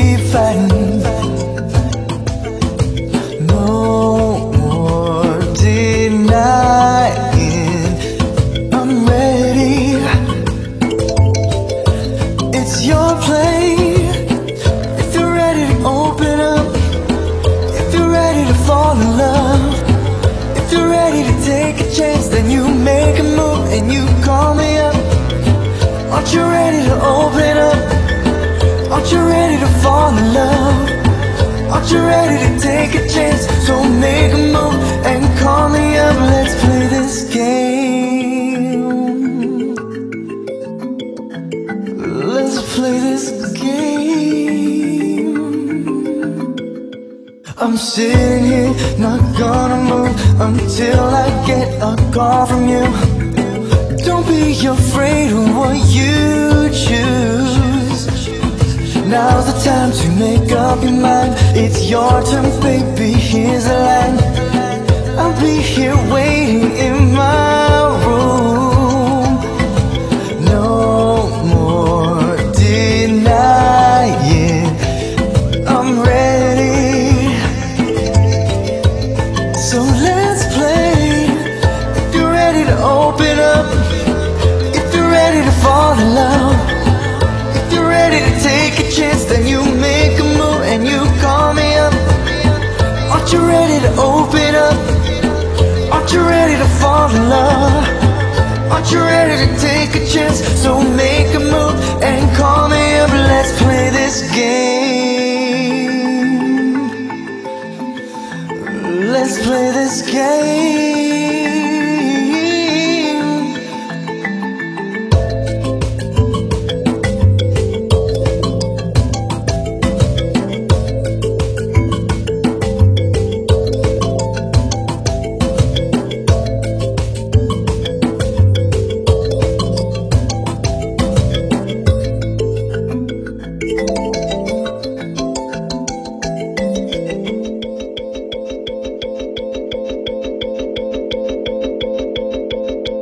keep fighting. No more denying. I'm ready. It's your play. If you're ready to open up, if you're ready to fall in love, if you're ready to take a chance, then you make a move and you call me up. Aren't you ready to open up? Aren't you ready to fall in love? Aren't you ready to take a chance? So make a move and call me up. Let's play this game. Let's play this game. I'm sitting here, not gonna move until I get a call from you. Don't be afraid of what you choose. Now's the time to make up your mind. It's your turn, baby, here's a line. I'll be here waiting in my